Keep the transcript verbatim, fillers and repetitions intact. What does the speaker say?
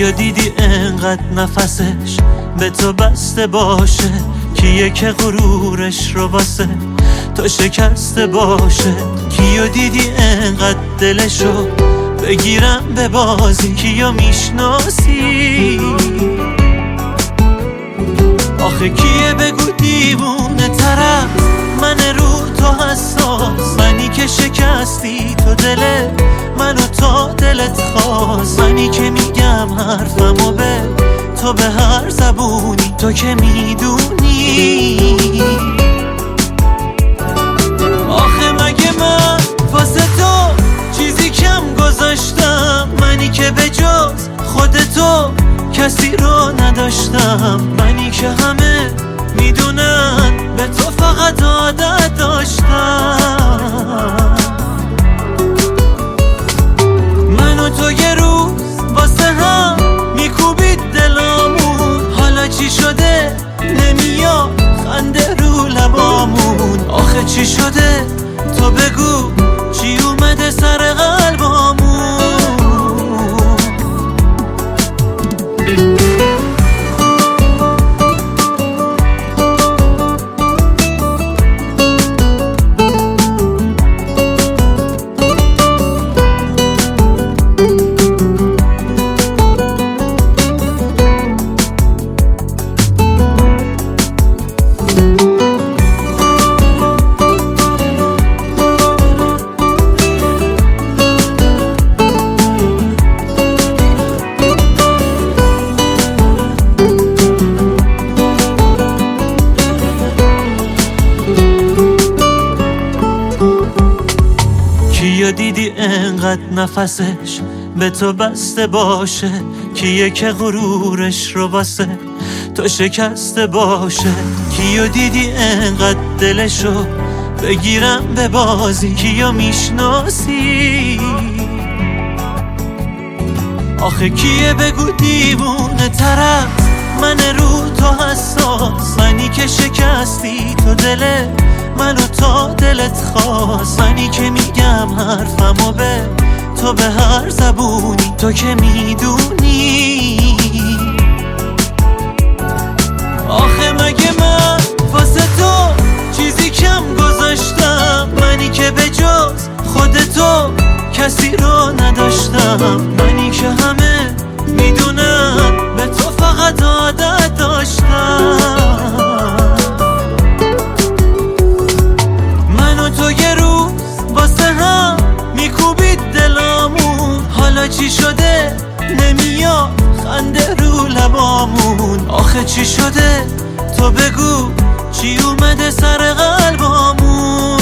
کیو دیدی انقدر نفسش به تو بسته باشه، کیه که غرورش رو واسه تو شکسته باشه؟ کیو دیدی انقدر دلشو بگیرم به بازی؟ کیو میشناسی؟ آخه کیه بگو دیوونه طرف من رو تو حساس، منی که شکستی تو دل منو تا دلت خواست، منی که میگم حرفمو به تو به هر زبونی، تو که میدونی. آخه مگه من واسه تو چیزی کم گذاشتم؟ منی که به جز خودتو کسی رو نداشتم، منی که همه میدونن به تو فقط عادت داشتم. من و تو یه روز واسه هم میکوبید دلامون، حالا چی شده نمیاد خنده رو لبامون؟ آخه چی شده تو بگو، چی اومده سر قلبامون؟ کیو دیدی انقدر نفسش به تو بسته باشه، کیه که غرورش رو واسه تو شکسته باشه؟ کیو دیدی انقدر دلشو بگیرم به بازی؟ کیو میشناسی؟ آخه کیه بگو دیوونه طرف من رو تو حساس، منی که شکستی تو دل منو تا دلت خواست، منی که میگم حرفمو به تو به هر زبونی، تو که میدونی. آخه مگه من واسه تو چیزی کم گذاشتم؟ منی که به جز خودتو کسی رو نداشتم، منی که همه میدونن به تو فقط عادت داشتم. من و تو یه روز واسه هم میکوبید دلامون، حالا چی شده نمیاد خنده رو لبامون؟ آخه چی شده تو بگو، چی اومده سر قلبامون؟